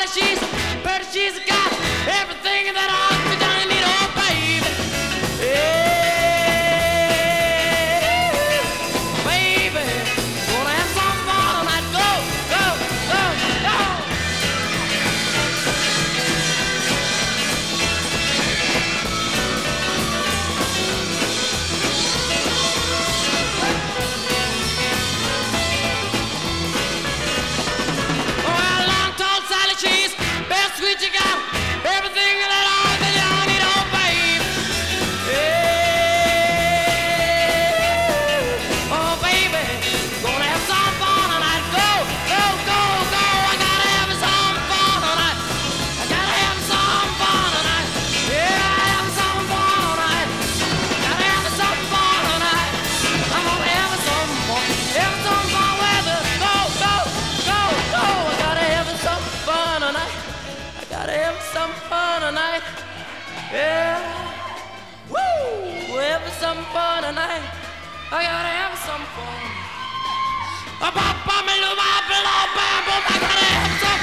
Sally, she's pretty, she's got everything that I could down need, oh baby. Yeah, baby, gonna have some fun tonight. Go, go, go, go. Well, long, tall Sally, she's best sweet you got. Everything that I need, oh babe. Yeah. Oh baby, gonna have some fun tonight. Go, go, go, go. I gotta have some fun tonight. I gotta have some fun tonight. Yeah, have some fun tonight. Gotta have some fun tonight. I'm gonna have some fun with it. Go, go, go, go. I gotta have some fun tonight. I gotta have some fun tonight. Yeah. Woo! Have some fun tonight. I gotta have some fun. I gotta have some